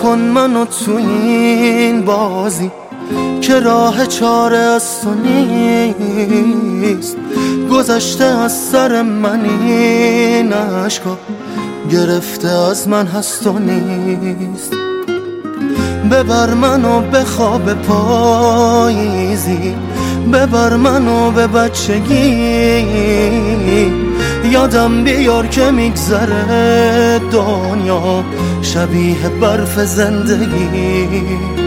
نکن منو تو این بازی که راه چاره از تو نیست. گذشته از سر من این عشقا، گرفته از من هست و نیست. ببر منو به خواب پاییزی، ببر منو به بچگی. یادم بیار که میگذره دنیا شبیه برف زندگی.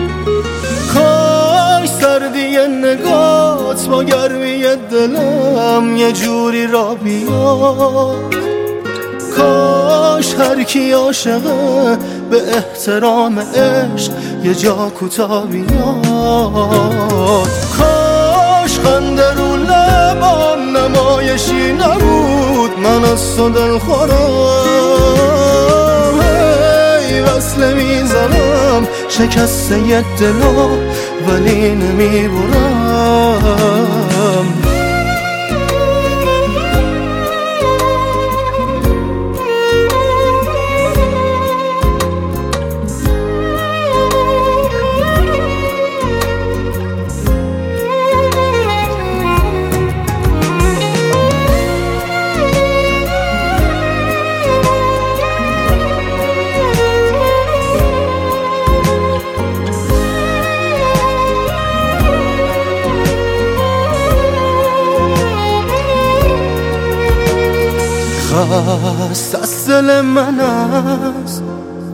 کاش سردی نگات با گرمی دلم یه جوری را بیاد. کاش هر کی عاشقه به احترام عشق یه جا کوتاه بیاد. کاش خنده رو لبام نمایشی نبود، من از تو دلخورم. هی وصله میزنم شکسته یه دلو ولی نمیبرم. خست از دل من است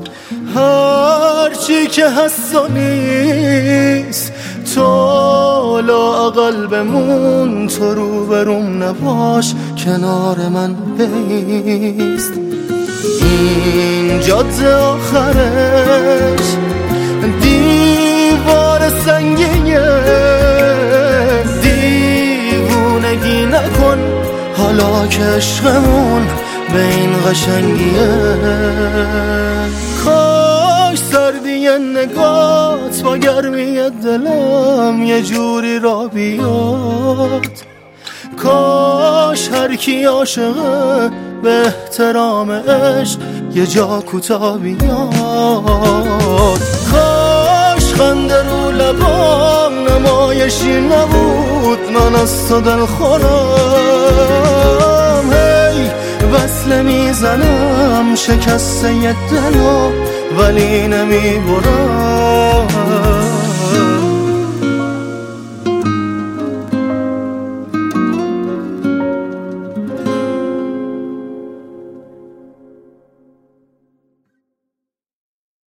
هرچی که هست و نیست. تو لااقل بمون، تو روبروم نباش، کنار من بیست. این جاده آخرش دیوار سنگیه، دیوونگی نکن حالا که عشقمون به این قشنگیه. کاش سردی نگات با گرمی دلم یه جوری را بیاد. کاش هر کی عاشقه به احترام عشق یه جا کوتاه بیاد. کاش خنده رو لبام نمایشی نبود، من از تو دلخورم. هی وصله میزنم شکسته یه دلو ولی نمیبرم.